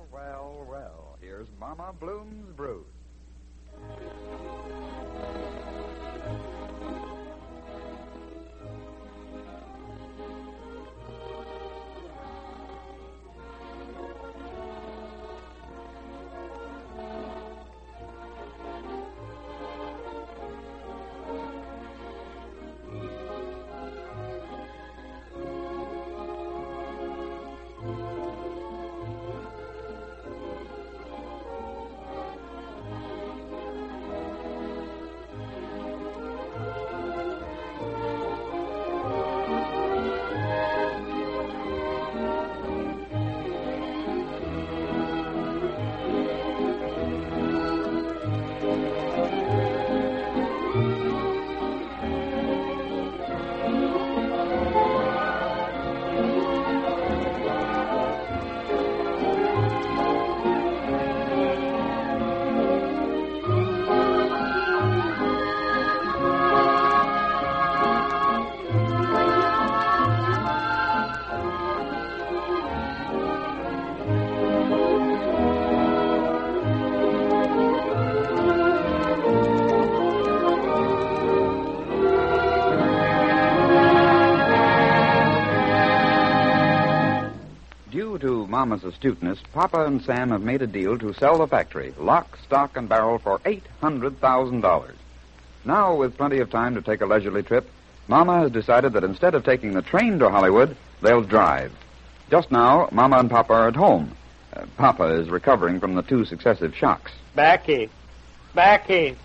Well, here's Mama Bloom's Brews. Due to Mama's astuteness, Papa and Sam have made a deal to sell the factory, lock, stock, and barrel for $800,000. Now, with plenty of time to take a leisurely trip, Mama has decided that instead of taking the train to Hollywood, they'll drive. Just now, Mama and Papa are at home. Papa is recovering from the 2 successive shocks. Becky. Becky.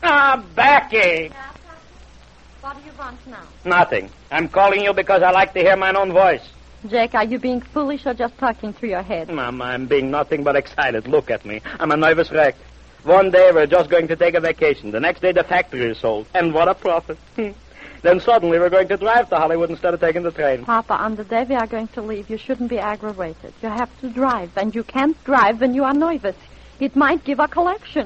Becky. Yeah, Papa? What do you want now? Nothing. I'm calling you because I like to hear my own voice. Jake, are you being foolish or just talking through your head? Mama, I'm being nothing but excited. Look at me. I'm a nervous wreck. One day we're just going to take a vacation. The next day the factory is sold. And what a profit. Then suddenly we're going to drive to Hollywood instead of taking the train. Papa, on the day we are going to leave, you shouldn't be aggravated. You have to drive, and you can't drive when you are nervous. It might give a collection.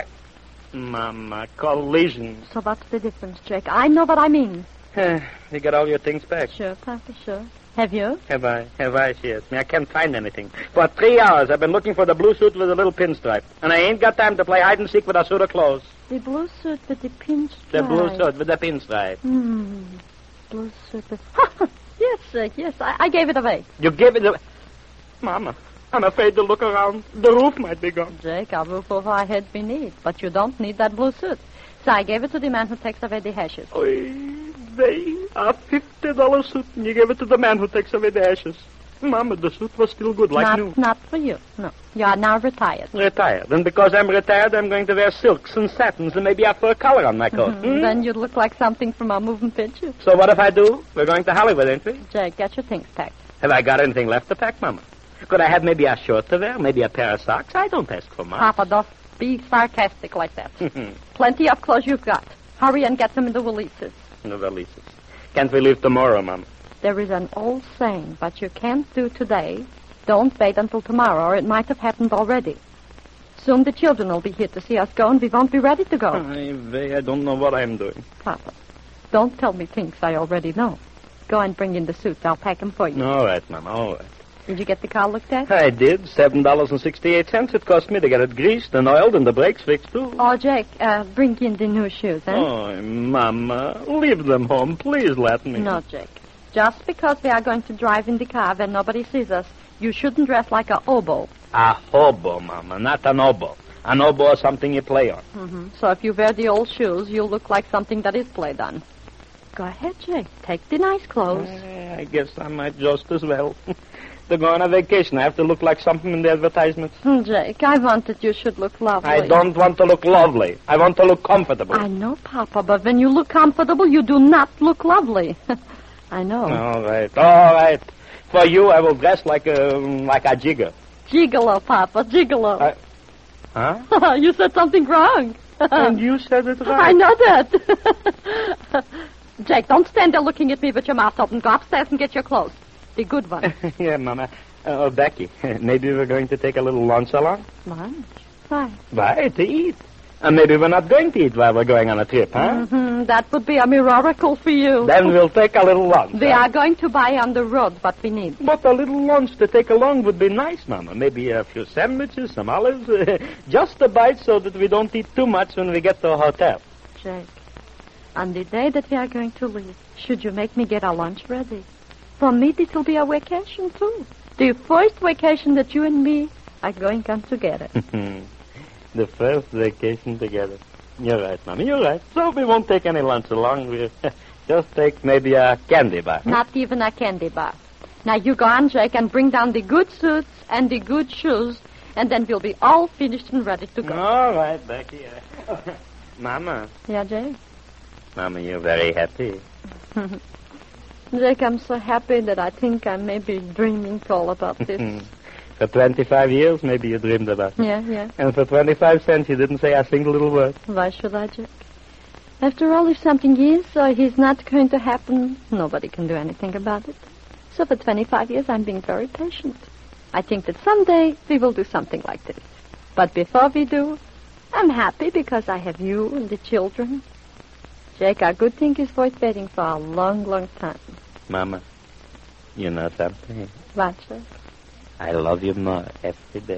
Mama, collision. So what's the difference, Jake? I know what I mean. You got all your things back? Sure, Papa, sure. Have you? Have I? Yes. I can't find anything. For 3 hours, I've been looking for the blue suit with the little pinstripe. And I ain't got time to play hide and seek with a suit of clothes. The blue suit with the pinstripe. The blue suit with the pinstripe. Blue suit with... Yes, Jake, yes. I gave it away. You gave it away? Mama, I'm afraid to look around. The roof might be gone. Jake, a roof over our head we need. But you don't need that blue suit. So I gave it to the man who takes away the hashes. A $50 suit, and you gave it to the man who takes away the ashes. Mama, the suit was still good, like new. Not for you, no. You are now retired. Retired? And because I'm retired, I'm going to wear silks and satins and maybe a fur collar on my coat. Then you'd look like something from a moving picture. So what if I do? We're going to Hollywood, ain't we? Jake, get your things packed. Have I got anything left to pack, Mama? Could I have maybe a shirt to wear, maybe a pair of socks? I don't ask for much. Papa, don't be sarcastic like that. Plenty of clothes you've got. Hurry and get them in the valises. In the valises. Can't we leave tomorrow, Mama? There is an old saying, but you can't do today. Don't wait until tomorrow, or it might have happened already. Soon the children will be here to see us go, and we won't be ready to go. I don't know what I'm doing. Papa, don't tell me things I already know. Go and bring in the suits. I'll pack them for you. All right, Mama, all right. Did you get the car looked at? I did. $7.68 it cost me to get it greased and oiled and the brakes fixed, too. Oh, Jake, bring in the new shoes, eh? Oh, Mama, leave them home. Please let me. No, Jake. Just because we are going to drive in the car when nobody sees us, you shouldn't dress like a oboe. A hobo, Mama, not an oboe. An oboe is something you play on. So if you wear the old shoes, you'll look like something that is played on. Go ahead, Jake. Take the nice clothes. I guess I might just as well. To go on a vacation, I have to look like something in the advertisements. Jake, I want that you should look lovely. I don't want to look lovely. I want to look comfortable. I know, Papa, but when you look comfortable, you do not look lovely. I know. All right. For you, I will dress like a jigger. Gigolo, Papa, gigolo. Huh? You said something wrong. And you said it right. I know that. Jake, don't stand there looking at me with your mouth open. Go upstairs and get your clothes. The good ones. Yeah, Mama. Becky, maybe we're going to take a little lunch along? Lunch? Why? Why, to eat. And maybe we're not going to eat while we're going on a trip, huh? Mm-hmm. That would be a miracle for you. Then we'll take a little lunch. We are going to buy on the road what we need. But a little lunch to take along would be nice, Mama. Maybe a few sandwiches, some olives. Just a bite so that we don't eat too much when we get to the hotel. Jake, on the day that we are going to leave, should you make me get our lunch ready? For me, this will be a vacation, too. The first vacation that you and me are going on together. The first vacation together. You're right, Mama, you're right. So we won't take any lunch along. We'll just take maybe a candy bar. Not even a candy bar. Now, you go on, Jake, and bring down the good suits and the good shoes, and then we'll be all finished and ready to go. All right, Becky. Mama. Yeah, Jake? Mama, you're very happy. Jake, I'm so happy that I think I may be dreaming all about this. For 25 years, maybe you dreamed about it. Yeah. And for 25 cents, you didn't say a single little word. Why should I, Jake? After all, if something is or is not going to happen, nobody can do anything about it. So for 25 years, I'm being very patient. I think that someday we will do something like this. But before we do, I'm happy because I have you and the children. Jake, our good thing is worth waiting for a long, long time. Mama, you know something? What, Jake? I love you more every day.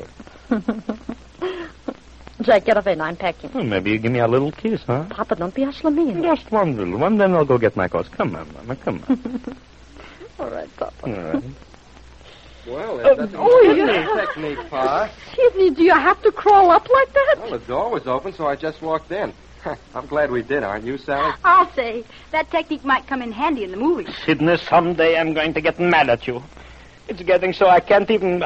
Jake, get away now. I'm packing. Well, maybe you give me a little kiss, huh? Papa, don't be a Shlameen. Just one little one, then I'll go get my coats. Come on, Mama, come on. All right, Papa. All right. Well, that's a technique, Pa. Sidney, do you have to crawl up like that? Well, the door was open, so I just walked in. I'm glad we did, aren't you, Sally? I'll say, that technique might come in handy in the movies. Sidney, someday I'm going to get mad at you. It's getting so I can't even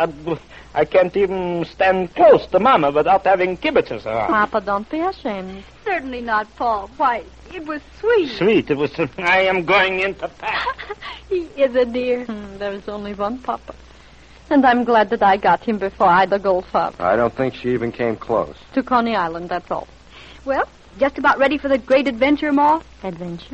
stand close to Mama without having kibitzers around. Papa, don't be ashamed. Certainly not, Paul. Why, it was sweet. Sweet, it was. I am going into pack. He is a dear. There is only one Papa. And I'm glad that I got him before Ida Goldfarb. I don't think she even came close. To Coney Island, that's all. Well, just about ready for the great adventure, Ma? Adventure?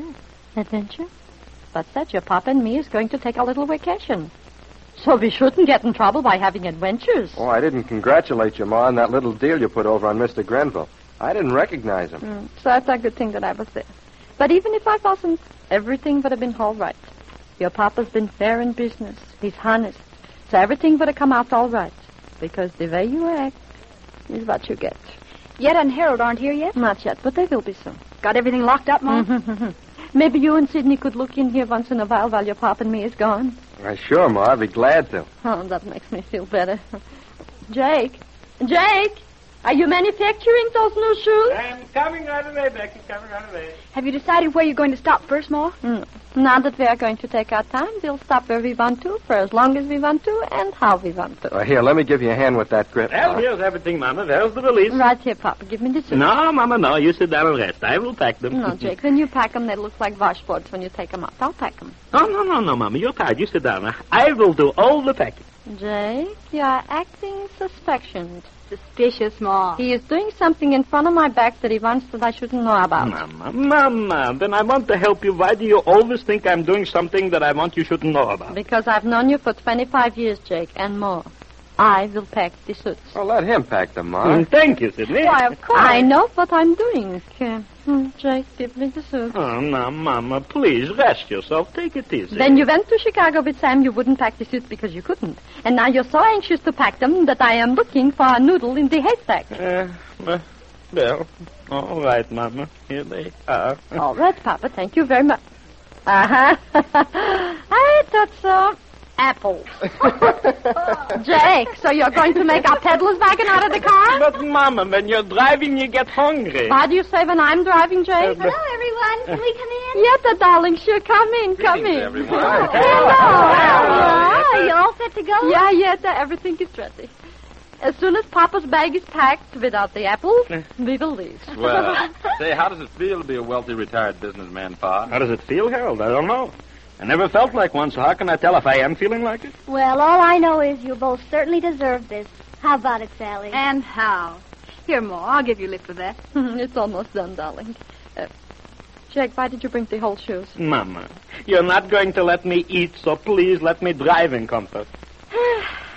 What's that? Your Papa and me is going to take a little vacation. So we shouldn't get in trouble by having adventures. Oh, I didn't congratulate you, Ma, on that little deal you put over on Mr. Grenville. I didn't recognize him. So it's a good thing that I was there. But even if I wasn't, everything would have been all right. Your Papa's been fair in business. He's honest. So everything would have come out all right. Because the way you act is what you get. Yet and Harold aren't here yet? Not yet, but they will be soon. Got everything locked up, Ma? Maybe you and Sidney could look in here once in a while your Papa and me is gone. Sure, Ma. I'd be glad to. Oh, that makes me feel better. Jake, are you manufacturing those new shoes? I'm coming right away, Becky, coming right away. Have you decided where you're going to stop first, Ma? Now that we are going to take our time, we'll stop where we want to, for as long as we want to, and how we want to. Here, let me give you a hand with that grip. Well, here's everything, Mama. There's the valise. Right here, Papa. Give me the suit. No, Mama, no. You sit down and rest. I will pack them. No, Jake, when you pack them, they look like washboards when you take them out. I'll pack them. Oh, no, Mama. You're tired. You sit down. I will do all the packing. Jake, you are acting suspicious. Suspicious, Ma. He is doing something in front of my back that he wants that I shouldn't know about. Mama, then I want to help you. Why do you always think I'm doing something that I want you shouldn't know about? Because I've known you for 25 years, Jake, and more. I will pack the suits. Well, let him pack them, Ma. Thank you, Sidney. Why, of course. I know what I'm doing. Jake, give me the suit. Oh, now, Mama, please, rest yourself. Take it easy. Then you went to Chicago with Sam. You wouldn't pack the suits because you couldn't. And now you're so anxious to pack them that I am looking for a noodle in the haystack. Well, all right, Mama. Here they are. All right, Papa. Thank you very much. I thought so. Apples. Jake, so you're going to make a peddler's wagon out of the car? But, Mama, when you're driving, you get hungry. What do you say when I'm driving, Jake? Hello, everyone. Can we come in? Yes, darling. Sure, come in. Everyone. Hello. Are you all set to go? Yeah, everything is ready. As soon as Papa's bag is packed without the apples, we will leave. Well, say, how does it feel to be a wealthy retired businessman, Pa? How does it feel, Harold? I don't know. I never felt like one, so how can I tell if I am feeling like it? Well, all I know is you both certainly deserve this. How about it, Sally? And how? Here, Ma, I'll give you a lift for that. It's almost done, darling. Jake, why did you bring the whole shoes? Mama, you're not going to let me eat, so please let me drive in comfort.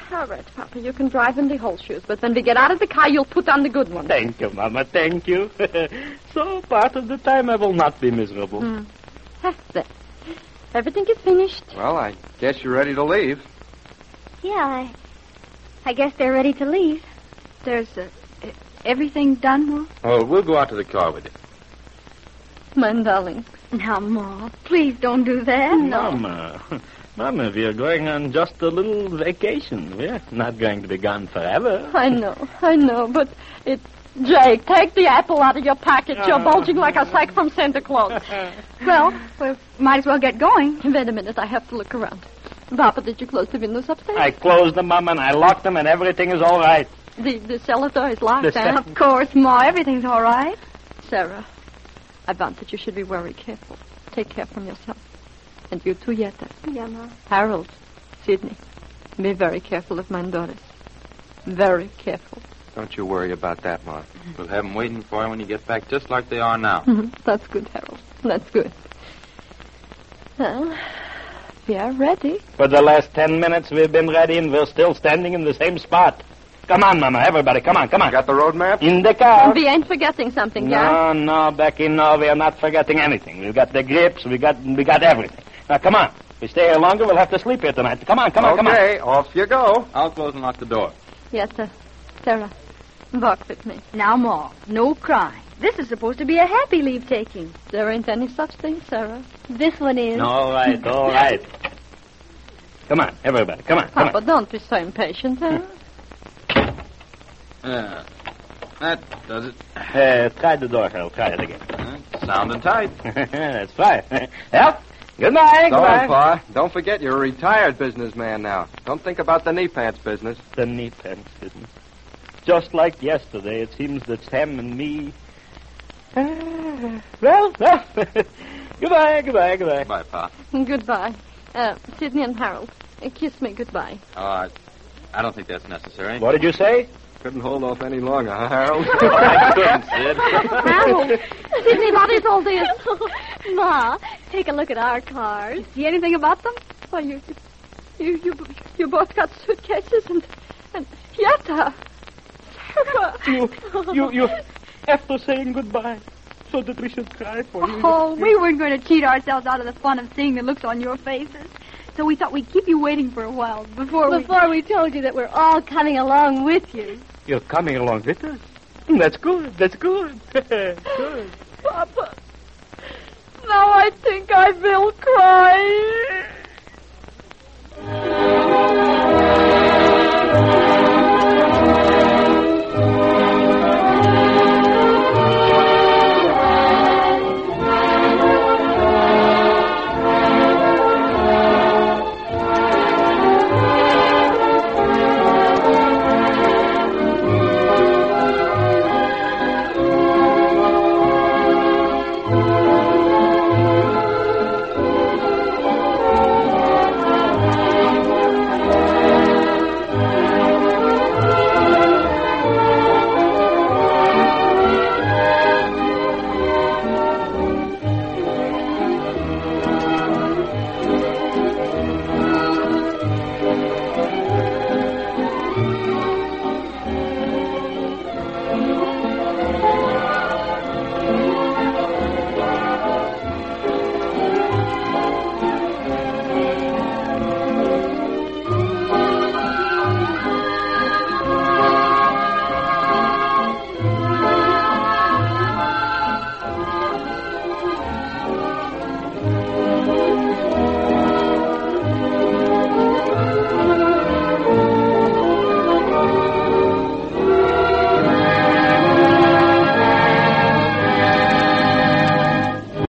All right, Papa, you can drive in the whole shoes, but when we get out of the car, you'll put on the good ones. Thank you, Mama, thank you. So part of the time I will not be miserable. There. Everything is finished. Well, I guess you're ready to leave. Yeah, I guess they're ready to leave. There's everything done, Ma? Oh, we'll go out to the car with you. My darling. Now, Ma, please don't do that. Mama, we are going on just a little vacation. We're not going to be gone forever. I know, but it... Jake, take the apple out of your pocket. You're bulging like a sack from Santa Claus. Well, we might as well get going. Wait a minute, I have to look around. Papa, did you close the windows upstairs? I closed them, Mama, and I locked them, and everything is all right. The cellar door is locked, Of course, Ma, everything's all right. Sarah, I want that you should be very careful. Take care from yourself. And you too, Yetta. Yeah, Ma. Harold, Sidney, be very careful of my daughters. Very careful. Don't you worry about that, Ma. We'll have them waiting for you when you get back, just like they are now. That's good, Harold. That's good. Well, we are ready. For the last 10 minutes, we've been ready, and we're still standing in the same spot. Come on, Mama, everybody, come on. You got the road map? In the car. We ain't forgetting something, yeah? No, Becky, no, we are not forgetting anything. We've got the grips, we got everything. Now, come on. If we stay here longer, we'll have to sleep here tonight. Come on. Okay, off you go. I'll close and lock the door. Yes, sir. Sarah, walk with me. Now, Ma, no crying. This is supposed to be a happy leave-taking. There ain't any such thing, Sarah. This one is. All right. Come on, everybody, come on. Papa, don't be so impatient, huh? That does it. Try the door, Harold. Try it again. Sounding tight. That's fine. Well, goodbye. So, Pa, don't forget you're a retired businessman now. Don't think about the knee pants business. The knee pants business. Just like yesterday, it seems that Sam and me... Well, goodbye. Bye, Pa. Goodbye. Sidney and Harold, kiss me goodbye. I don't think that's necessary. What did you say? Couldn't hold off any longer, huh, Harold? I couldn't, Sid. Harold! Sidney, what is all this? Ma, take a look at our cars. See anything about them? Why, you both got suitcases and Yetta. Sarah. You, after saying goodbye, so that we should cry for you. Oh, we weren't going to cheat ourselves out of the fun of seeing the looks on your faces. So we thought we'd keep you waiting for a while before we told you that we're all coming along with you. You're coming along with us? That's good. Good. Papa, now I think I will cry.